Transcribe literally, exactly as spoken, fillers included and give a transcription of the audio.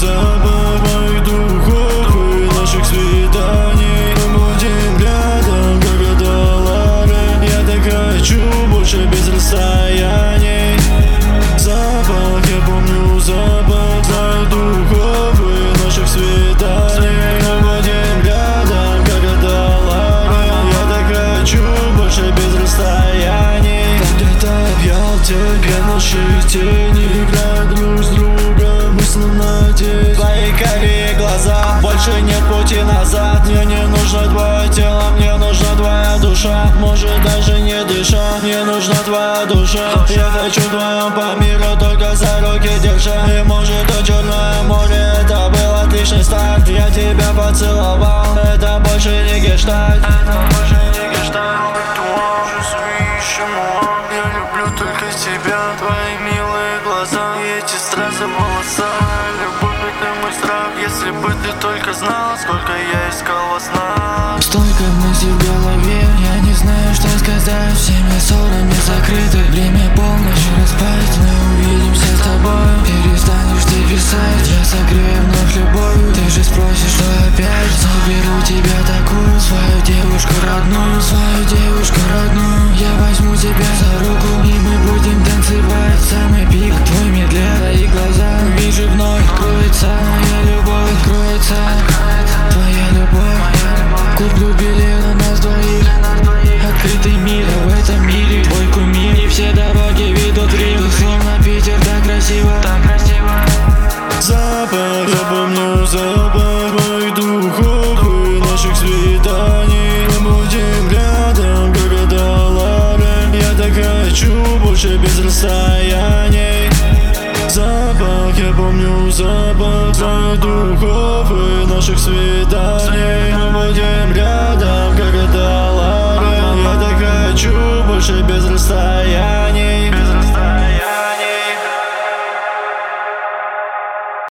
запах моих духов и наших свиданий. Мы будем рядом, как доллары. Я так хочу больше без расстояний. Запах, я помню запах твоих духов и наших свиданий. Мы будем рядом, как доллары. Я так хочу больше без расстояний. Там где-то в Ялте, где наши тени играют друг с другом, мы словно дети. Твои карие глаза, больше нет пути назад. Мне не нужно твое тело, мне нужна твоя душа. Может даже не дыша, мне нужна твоя душа. Я хочу в твоем по миру только за руки держа. И может то Черное море, это был отличный старт. Я тебя поцеловал, это больше не гештальт. Это больше не гештальт. Я люблю только тебя, твои милые глаза и эти стразы в волосах. Любовь — это мой страх, если бы ты только знал, сколько я искал во снах. Столько мыслей в голове, я не знаю, что сказать. Всеми ссорами закрыто, время полночи распать. Мы увидимся с тобой, перестанешь ты писать. Я согрею вновь любовью, ты же спросишь, что опять. Заберу тебя такую, свою девушку родную, свою девушку родную. Я возьму тебя за руку, и мы будем танцевать. Самый пик, твой медляк, твои глаза вижу вновь. Откроется моя любовь, откроется твоя любовь. Куплю билет на нас двоих, открытый мир, а в этом мире твой кумир. И все дороги ведут в Рим, словно Питер, так красиво, так красиво. Запах, я помню запах моих духов и наших свиданий. Мы будем рядом, как доллары. Я так хочу больше без расстояний. Запах, я помню запах твоих духов и наших свиданий. Мы будем рядом.